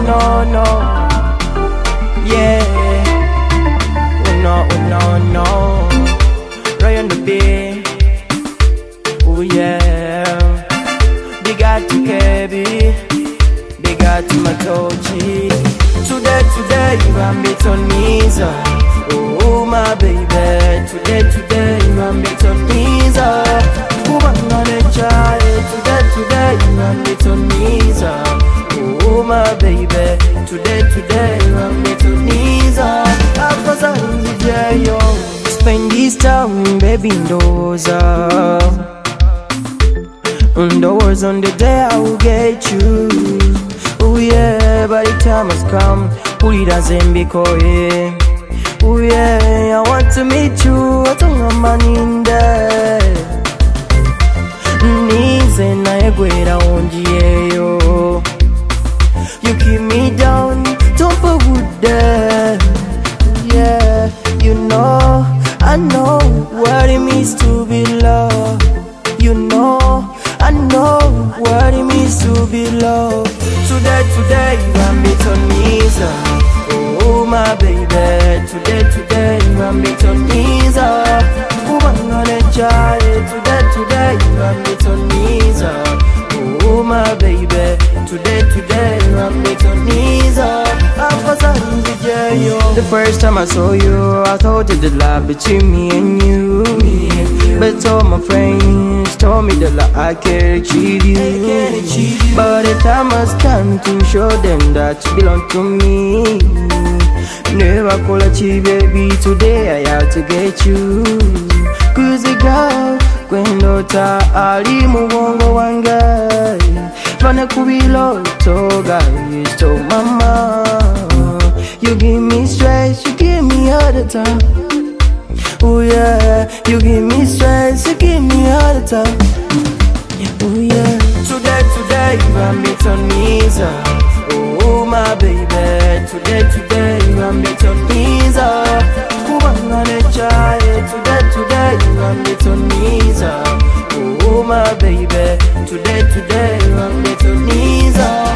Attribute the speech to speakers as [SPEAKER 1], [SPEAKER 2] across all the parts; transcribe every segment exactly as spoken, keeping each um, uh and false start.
[SPEAKER 1] no, no. Yeah. Oh no, oh no, no. Right on the beat. Oh yeah. They got to Kebi. They got to Matochi. Today, today, you want me to Niza. Oh my baby. Today, today, you want me to Niza. Today, today, you want me to Niza. Oh my baby. Today, today, you want me to Niza. Cause I'm the J O. Spend this time, baby, ndoza. Ndoza on the day I will get you. Oh yeah, by the time has come, put it as in because oh yeah, I want to meet you. I don't have money in there. Nize na egwera onjiyeyo. You keep me down, don't put wood there. Yeah, you know, I know what it means to be loved. You know, I know what it means to be loved. Today, today, you want me to Niza. Oh my baby. Today, today, you want me to Niza. Oh I'm gonna try. Today, today, you want me to Niza. Oh my baby. Today, today, you want me to Niza. The first time I saw you, I thought that the love between me and you. But all my friends told me that I can't cheat you. But the time has come to show them that you belong to me. Never call a cheat, baby. Today I have to get you. Cause the girl, kwendo ta ali mugongo wangai. Fana kubilo toga, you stole mama. You give me stress, you give me all the time. Oh yeah, you give me stress, you give me all the time. Oh yeah. Today, today, you want me to Niza. Oh my baby. Today, today, you want me to Niza. Oh I'm gonna try. Today, today, you want me to Niza. Oh my baby. Today, today, you want me to Niza.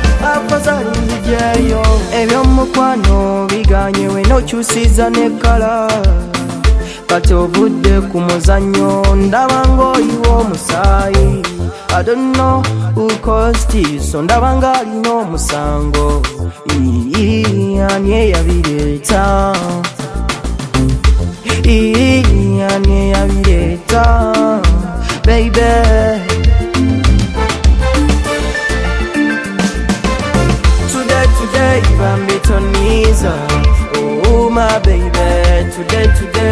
[SPEAKER 1] Ebyomukwano biganye no chusiza ne kala. Kati obudde ku muzannyo ndaba ng'oliwo omusaayi. I don't know who caused this, so ndaba ng'alina omusango. Ani eyabireeta, ani eyabireeta, baby. Today, you want me to Niza. Oh my baby. Today, today.